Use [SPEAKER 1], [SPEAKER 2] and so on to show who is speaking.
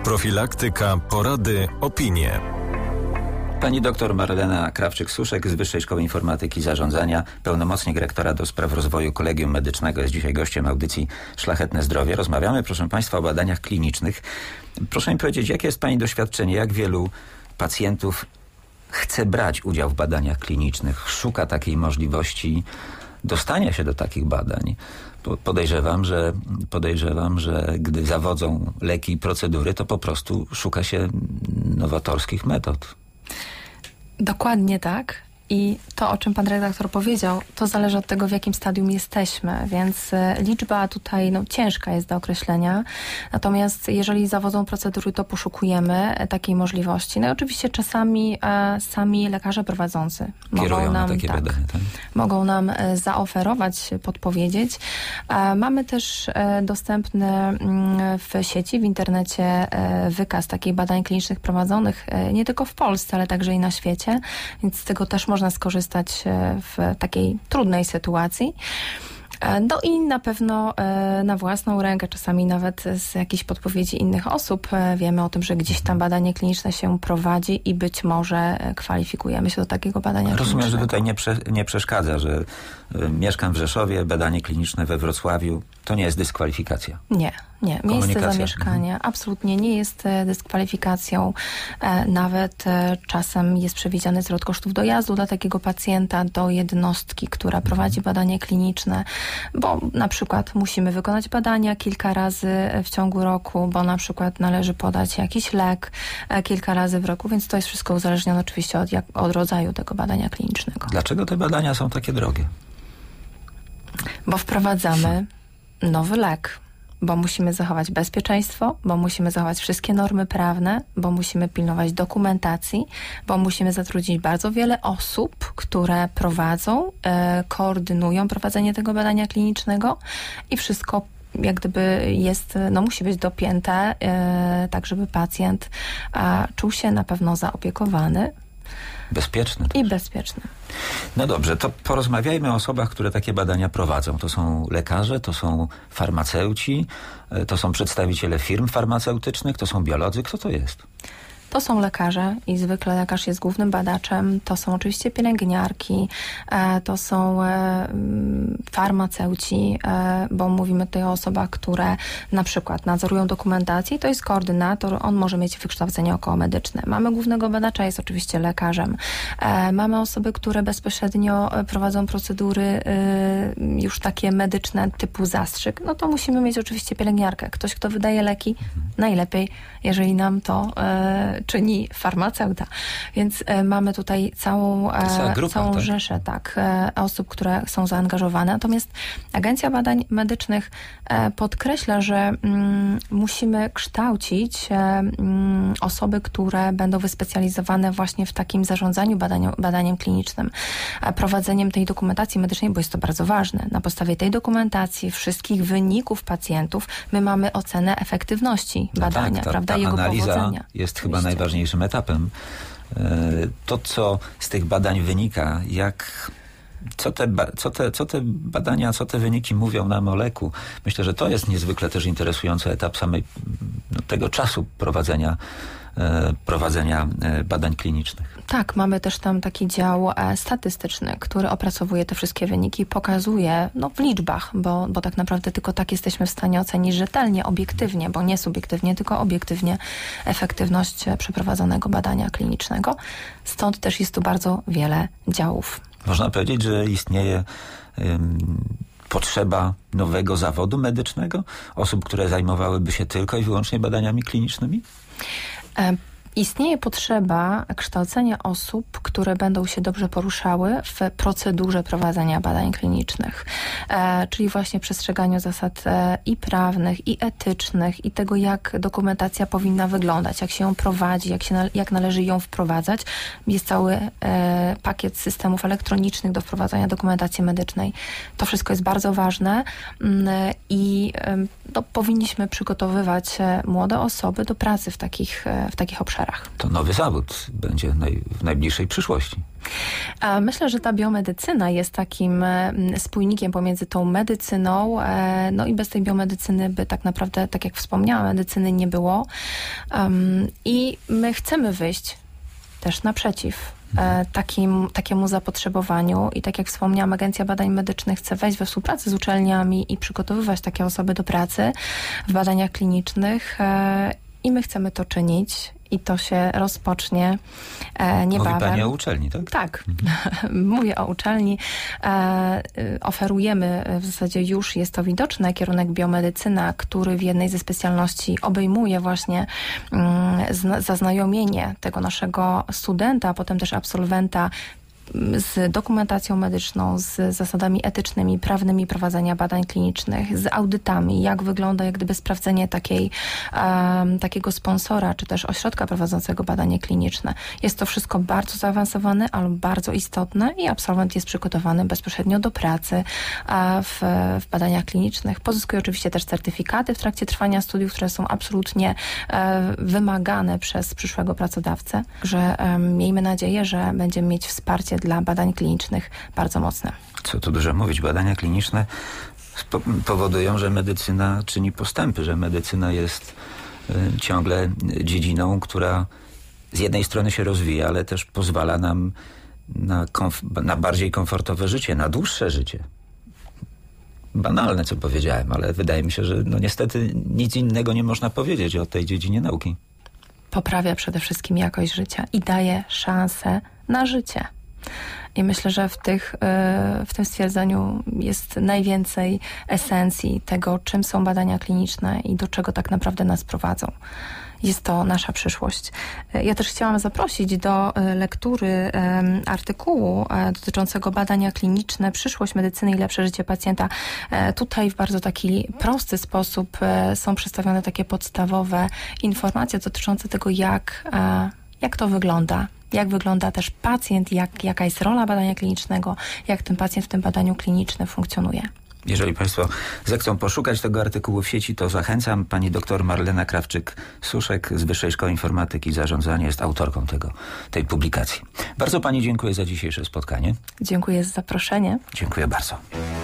[SPEAKER 1] Profilaktyka, porady, opinie.
[SPEAKER 2] Pani doktor Marlena Krawczyk-Suszek z Wyższej Szkoły Informatyki i Zarządzania, pełnomocnik rektora do spraw rozwoju Kolegium Medycznego, jest dzisiaj gościem audycji Szlachetne Zdrowie. Rozmawiamy, proszę Państwa, o badaniach klinicznych. Proszę mi powiedzieć, jakie jest Pani doświadczenie, jak wielu pacjentów chce brać udział w badaniach klinicznych, szuka takiej możliwości dostania się do takich badań? Podejrzewam, że gdy zawodzą leki i procedury, to po prostu szuka się nowatorskich metod.
[SPEAKER 3] Dokładnie tak. I to, o czym pan redaktor powiedział, to zależy od tego, w jakim stadium jesteśmy, więc liczba tutaj ciężka jest do określenia. Natomiast jeżeli zawodzą procedury, to poszukujemy takiej możliwości. No i oczywiście czasami sami lekarze prowadzący
[SPEAKER 2] kierują na takie badania, tak?
[SPEAKER 3] Mogą nam zaoferować, podpowiedzieć. Mamy też dostępny w sieci, w internecie wykaz takich badań klinicznych prowadzonych nie tylko w Polsce, ale także i na świecie, więc z tego też można skorzystać w takiej trudnej sytuacji. No i na pewno na własną rękę, czasami nawet z jakichś podpowiedzi innych osób wiemy o tym, że gdzieś tam badanie kliniczne się prowadzi i być może kwalifikujemy się do takiego badania klinicznego.
[SPEAKER 2] Rozumiem, że tutaj nie przeszkadza, że mieszkam w Rzeszowie, badanie kliniczne we Wrocławiu, to nie jest dyskwalifikacja.
[SPEAKER 3] Nie. Miejsce zamieszkania absolutnie nie jest dyskwalifikacją. Nawet czasem jest przewidziany zwrot kosztów dojazdu dla takiego pacjenta do jednostki, która prowadzi badanie kliniczne, bo na przykład musimy wykonać badania kilka razy w ciągu roku, bo na przykład należy podać jakiś lek kilka razy w roku, więc to jest wszystko uzależnione oczywiście od rodzaju tego badania klinicznego.
[SPEAKER 2] Dlaczego te badania są takie drogie?
[SPEAKER 3] Bo wprowadzamy nowy lek. Bo musimy zachować bezpieczeństwo, bo musimy zachować wszystkie normy prawne, bo musimy pilnować dokumentacji, bo musimy zatrudnić bardzo wiele osób, które prowadzą, koordynują prowadzenie tego badania klinicznego i wszystko jak gdyby jest, musi być dopięte, tak żeby pacjent czuł się na pewno zaopiekowany.
[SPEAKER 2] Bezpieczny.
[SPEAKER 3] I bezpieczny.
[SPEAKER 2] No dobrze, to porozmawiajmy o osobach, które takie badania prowadzą. To są lekarze, to są farmaceuci, to są przedstawiciele firm farmaceutycznych, to są biolodzy. Kto to jest?
[SPEAKER 3] To są lekarze i zwykle lekarz jest głównym badaczem. To są oczywiście pielęgniarki, to są farmaceuci, bo mówimy tutaj o osobach, które na przykład nadzorują dokumentację. To jest koordynator, on może mieć wykształcenie okołomedyczne. Mamy głównego badacza, jest oczywiście lekarzem. Mamy osoby, które bezpośrednio prowadzą procedury już takie medyczne typu zastrzyk. No to musimy mieć oczywiście pielęgniarkę. Ktoś, kto wydaje leki, najlepiej, jeżeli nam to czyni farmaceuta. Więc mamy tutaj całą
[SPEAKER 2] tak?
[SPEAKER 3] rzeszę osób, które są zaangażowane. Natomiast Agencja Badań Medycznych podkreśla, że musimy kształcić osoby, które będą wyspecjalizowane właśnie w takim zarządzaniu badaniem klinicznym, prowadzeniem tej dokumentacji medycznej, bo jest to bardzo ważne. Na podstawie tej dokumentacji, wszystkich wyników pacjentów, my mamy ocenę efektywności badania, prawda, jego
[SPEAKER 2] analiza
[SPEAKER 3] powodzenia.
[SPEAKER 2] Jest chyba najważniejszym etapem. To, co z tych badań wynika, co te badania, co te wyniki mówią nam o leku. Myślę, że to jest niezwykle też interesujący etap tego czasu prowadzenia badań klinicznych.
[SPEAKER 3] Tak, mamy też tam taki dział statystyczny, który opracowuje te wszystkie wyniki, pokazuje w liczbach, bo tak naprawdę tylko tak jesteśmy w stanie ocenić rzetelnie, obiektywnie, bo nie subiektywnie, tylko obiektywnie efektywność przeprowadzonego badania klinicznego. Stąd też jest tu bardzo wiele działów.
[SPEAKER 2] Można powiedzieć, że istnieje potrzeba nowego zawodu medycznego? Osób, które zajmowałyby się tylko i wyłącznie badaniami klinicznymi?
[SPEAKER 3] Istnieje potrzeba kształcenia osób, które będą się dobrze poruszały w procedurze prowadzenia badań klinicznych, czyli właśnie przestrzeganiu zasad i prawnych, i etycznych, i tego, jak dokumentacja powinna wyglądać, jak się ją prowadzi, jak należy ją wprowadzać. Jest cały pakiet systemów elektronicznych do wprowadzania dokumentacji medycznej. To wszystko jest bardzo ważne i powinniśmy przygotowywać młode osoby do pracy w takich obszarach.
[SPEAKER 2] To nowy zawód będzie w najbliższej przyszłości.
[SPEAKER 3] Myślę, że ta biomedycyna jest takim spójnikiem pomiędzy tą medycyną, no i bez tej biomedycyny by tak naprawdę, tak jak wspomniałam, medycyny nie było. I my chcemy wyjść też naprzeciw takiemu zapotrzebowaniu i tak jak wspomniałam, Agencja Badań Medycznych chce wejść we współpracę z uczelniami i przygotowywać takie osoby do pracy w badaniach klinicznych i my chcemy to czynić. I to się rozpocznie niebawem.
[SPEAKER 2] Mówi pani o uczelni, tak?
[SPEAKER 3] Tak, mówię o uczelni. Oferujemy, w zasadzie już jest to widoczne, kierunek biomedycyna, który w jednej ze specjalności obejmuje właśnie zaznajomienie tego naszego studenta, a potem też absolwenta z dokumentacją medyczną, z zasadami etycznymi, prawnymi prowadzenia badań klinicznych, z audytami, jak wygląda jak gdyby sprawdzenie takiego sponsora, czy też ośrodka prowadzącego badanie kliniczne. Jest to wszystko bardzo zaawansowane, ale bardzo istotne i absolwent jest przygotowany bezpośrednio do pracy w badaniach klinicznych. Pozyskuje oczywiście też certyfikaty w trakcie trwania studiów, które są absolutnie wymagane przez przyszłego pracodawcę. Także miejmy nadzieję, że będziemy mieć wsparcie dla badań klinicznych bardzo mocne.
[SPEAKER 2] Co tu dużo mówić, badania kliniczne powodują, że medycyna czyni postępy, że medycyna jest ciągle dziedziną, która z jednej strony się rozwija, ale też pozwala nam na bardziej komfortowe życie, na dłuższe życie. Banalne, co powiedziałem, ale wydaje mi się, że niestety nic innego nie można powiedzieć o tej dziedzinie nauki.
[SPEAKER 3] Poprawia przede wszystkim jakość życia i daje szansę na życie. I myślę, że w tym stwierdzeniu jest najwięcej esencji tego, czym są badania kliniczne i do czego tak naprawdę nas prowadzą. Jest to nasza przyszłość. Ja też chciałam zaprosić do lektury artykułu dotyczącego badania kliniczne, przyszłość medycyny i lepsze życie pacjenta. Tutaj w bardzo taki prosty sposób są przedstawione takie podstawowe informacje dotyczące tego, jak to wygląda. Jak wygląda też pacjent, jaka jest rola badania klinicznego, jak ten pacjent w tym badaniu klinicznym funkcjonuje.
[SPEAKER 2] Jeżeli Państwo zechcą poszukać tego artykułu w sieci, to zachęcam. Pani doktor Marlena Krawczyk-Suszek z Wyższej Szkoły Informatyki i Zarządzania jest autorką tej publikacji. Bardzo Pani dziękuję za dzisiejsze spotkanie.
[SPEAKER 3] Dziękuję za zaproszenie.
[SPEAKER 2] Dziękuję bardzo.